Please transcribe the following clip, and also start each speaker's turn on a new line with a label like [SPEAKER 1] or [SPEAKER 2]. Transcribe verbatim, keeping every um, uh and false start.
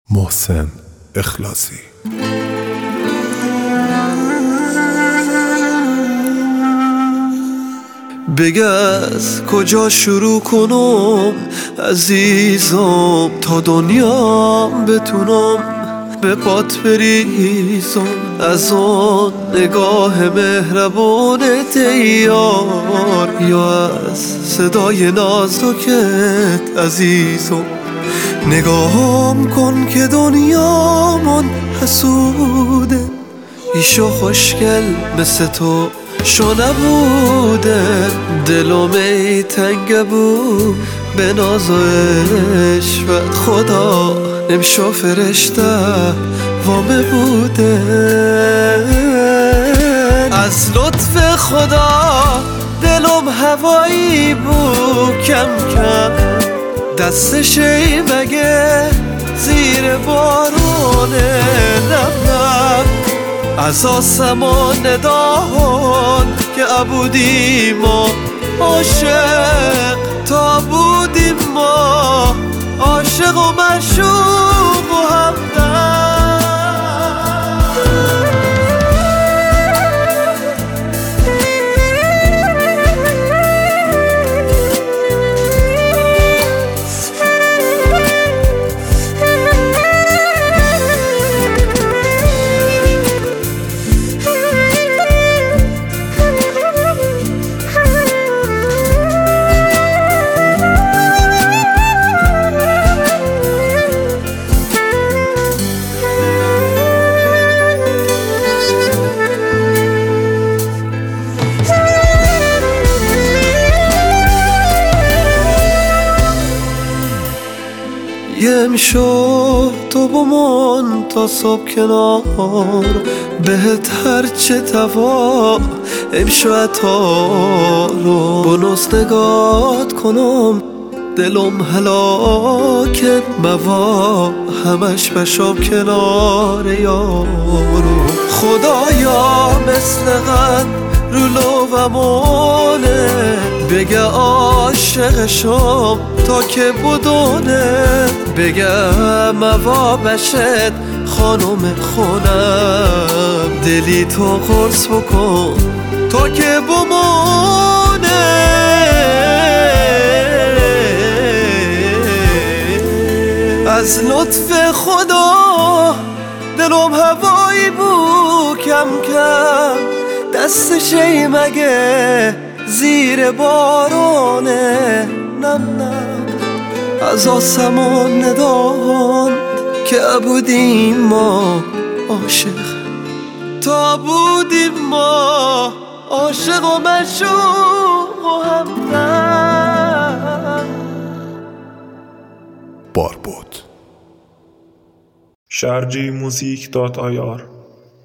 [SPEAKER 1] محسن اخلاصی.
[SPEAKER 2] بگه از کجا شروع کنم عزیزم تا دنیام بتونم به پات بریزم از آن نگاه مهربانت یار، یا از صدای نازکت عزیزم. نگاهم کن که دنیامون حسوده، ایشو خوشگل مثل تو شو نبوده. دلم ای تنگ بود به ناز و عشقت، خدا نمیشو فرشته وامه بوده. از لطف خدا دلم هوایی بود کم کم، دستش ای مگه زیر بارونه نم نم. از آسمان نداهان که بودیم ما عاشق، تا بودیم ما عاشق و معشوق و همدم. یم شو تو بمان تا صبح کنار، بهت هرچه توا امشو عطا رو بنوس نگات کنم. دلم هلاکه موا همش بشم کنار یارو. خدایا مثل قد رو لومونه، بگه عاشقشم تا که بدونه. بگه موا بشد خانم خونم، دلی تو قرص بکن تا که بمونه. از لطف خدا دلم هوایی بود کم کم، دستش ای مگه زیر بارونه نم نم. از آسمان ندان که بودیم ما عاشق، تا بودیم ما عاشق و معشوق و همدم.
[SPEAKER 1] بار بود.
[SPEAKER 3] شرجی موزیک دات آی آر